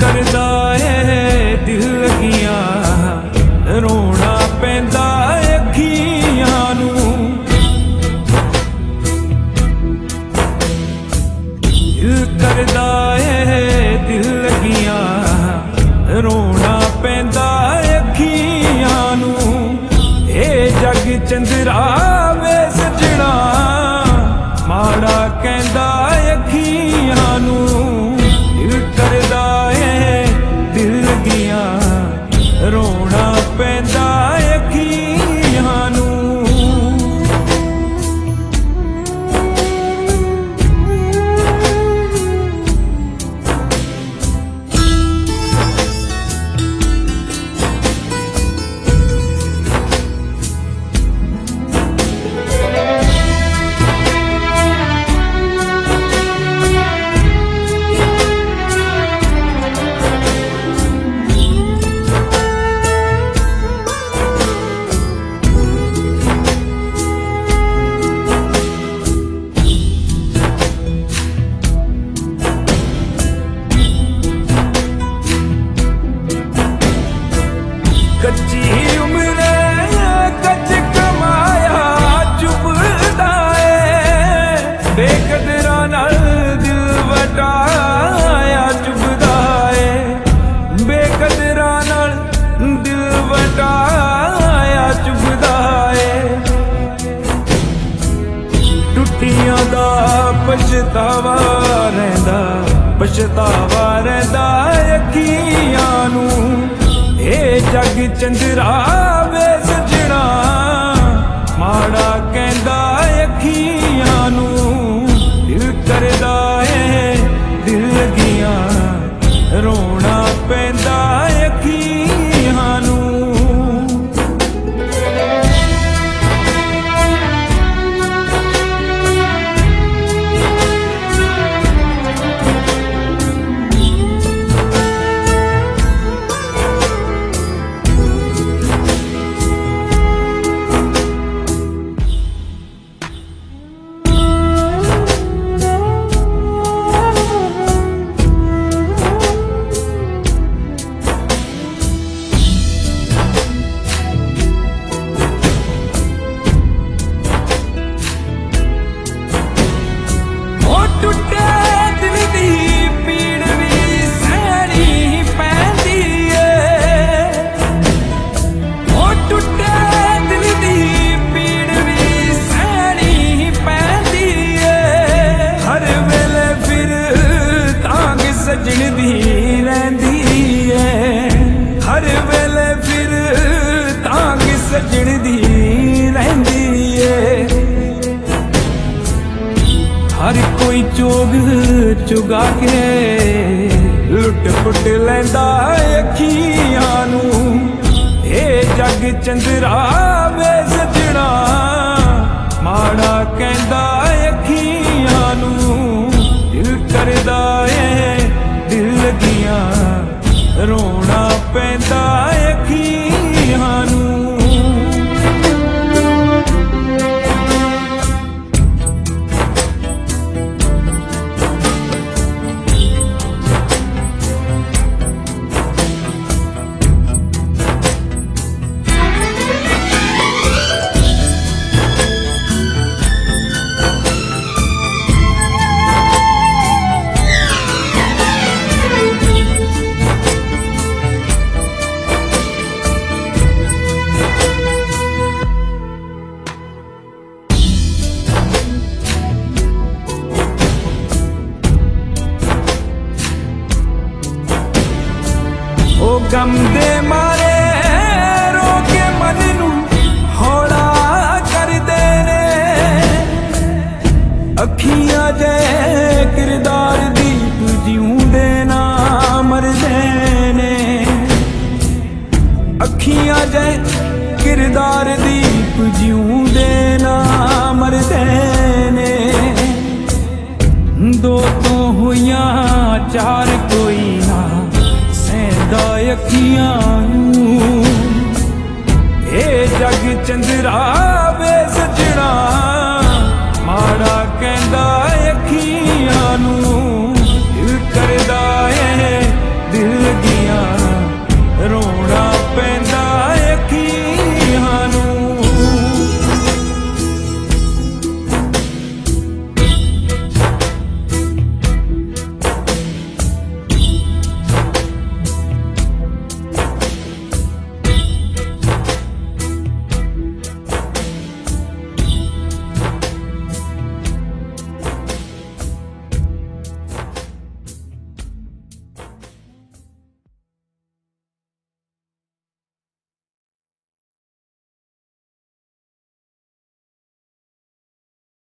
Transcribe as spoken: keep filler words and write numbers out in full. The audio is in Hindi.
करदा है दिल लगियां रोना पैंदा अखियां नूं। दिल करदा है दिल लगियां रोना पैंदा अखियां नूं। ए जग चंदरा वे सजना माड़ा कहंदा अखियां नूं। दिल करदा है दिल लगियां रोना पैंदा अखियां नूं। कच्ची उम्र कच कमाया चुभदा है बेकदरा नाल दिल वटाया चुभदा है। बेकदरा नाल दिल वटाया चुभदा है। टुटियां दा पछतावा रहिंदा पछतावा रहिंदा अखियां नूं। ए जग चंदरा वे सजना माड़ा कहंदा अखियां नूं। दिल करदा है दिल लगियां रोना पैंदा अखियां नूं। हर वेले फिर तांग सजण दी रहिंदी है। हर कोई चोग चुगा के लुट पुट लैंदा अखियां नूं। ए जग चंदरा वे सजना माड़ा कहंदा अखियां नूं। दिल करदा है दिल लगियां रोना पैंदा अखियां नूं। ओ गम दे मारे रो के मन नू हौला कर देने। अखियां जे किरदार दीप जिऊंदे ना मर देने। अखियां जे किरदार दीप जिऊंदे ना मर देने। दो तो हुइयां चार कोई ना अखियां नूं। ए जग चंदरा वे सजना माड़ा कहंदा अखियां नूं।